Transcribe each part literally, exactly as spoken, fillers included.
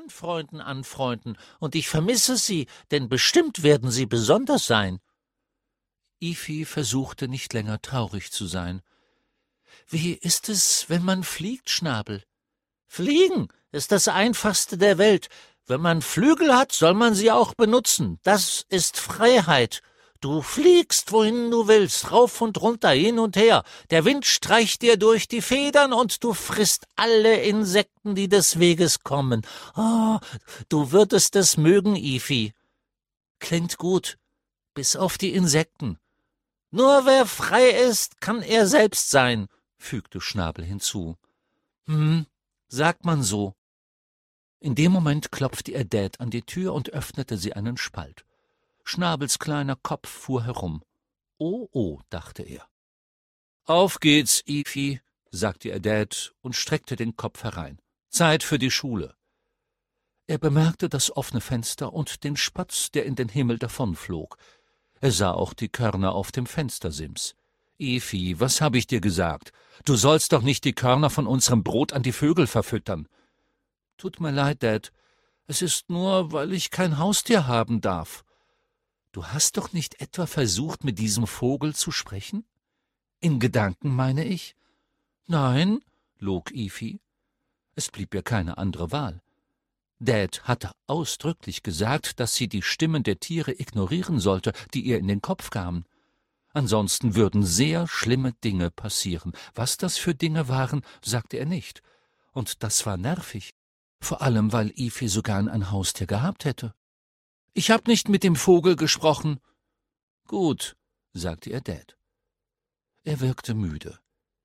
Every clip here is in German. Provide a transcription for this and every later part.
neuen Freunden anfreunden, und ich vermisse sie, denn bestimmt werden sie besonders sein.« Ifi versuchte nicht länger traurig zu sein. »Wie ist es, wenn man fliegt, Schnabel?« »Fliegen ist das Einfachste der Welt. Wenn man Flügel hat, soll man sie auch benutzen. Das ist Freiheit. Du fliegst, wohin du willst, rauf und runter, hin und her. Der Wind streicht dir durch die Federn und du frisst alle Insekten, die des Weges kommen. Oh, du würdest es mögen, Ifi.« »Klingt gut, bis auf die Insekten. Nur wer frei ist, kann er selbst sein«, fügte Schnabel hinzu. »Hm, sagt man so.« In dem Moment klopfte ihr Dad an die Tür und öffnete sie einen Spalt. Schnabels kleiner Kopf fuhr herum. »Oh, oh«, dachte er. »Auf geht's, Ifi«, sagte ihr Dad und streckte den Kopf herein. »Zeit für die Schule.« Er bemerkte das offene Fenster und den Spatz, der in den Himmel davonflog. Er sah auch die Körner auf dem Fenstersims. »Ifi, was habe ich dir gesagt? Du sollst doch nicht die Körner von unserem Brot an die Vögel verfüttern.« »Tut mir leid, Dad. Es ist nur, weil ich kein Haustier haben darf.« »Du hast doch nicht etwa versucht, mit diesem Vogel zu sprechen?« »In Gedanken, meine ich?« »Nein«, log Ifi. Es blieb ihr keine andere Wahl. Dad hatte ausdrücklich gesagt, dass sie die Stimmen der Tiere ignorieren sollte, die ihr in den Kopf kamen. Ansonsten würden sehr schlimme Dinge passieren. Was das für Dinge waren, sagte er nicht. Und das war nervig. Vor allem, weil Ifi so gern ein Haustier gehabt hätte. »Ich hab nicht mit dem Vogel gesprochen.« »Gut«, sagte ihr Dad. Er wirkte müde.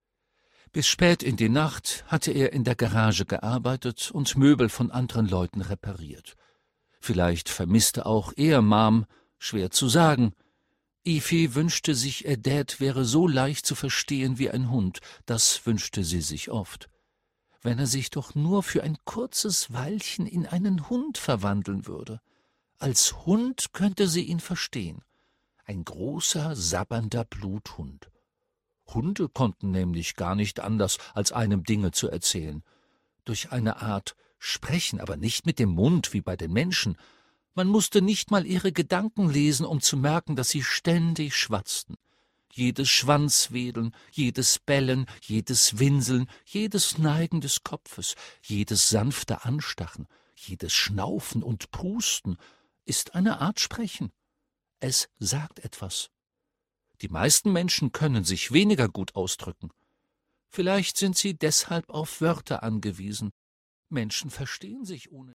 Bis spät in die Nacht hatte er in der Garage gearbeitet und Möbel von anderen Leuten repariert. Vielleicht vermisste auch er Mom, schwer zu sagen. Ifi wünschte sich, ihr Dad wäre so leicht zu verstehen wie ein Hund. Das wünschte sie sich oft. Wenn er sich doch nur für ein kurzes Weilchen in einen Hund verwandeln würde. Als Hund könnte sie ihn verstehen. Ein großer, sabbernder Bluthund. Hunde konnten nämlich gar nicht anders, als einem Dinge zu erzählen. Durch eine Art Sprechen, aber nicht mit dem Mund wie bei den Menschen. Man musste nicht mal ihre Gedanken lesen, um zu merken, dass sie ständig schwatzten. Jedes Schwanzwedeln, jedes Bellen, jedes Winseln, jedes Neigen des Kopfes, jedes sanfte Anstachen, jedes Schnaufen und Prusten ist eine Art Sprechen. Es sagt etwas. Die meisten Menschen können sich weniger gut ausdrücken. Vielleicht sind sie deshalb auf Wörter angewiesen. Menschen verstehen sich ohne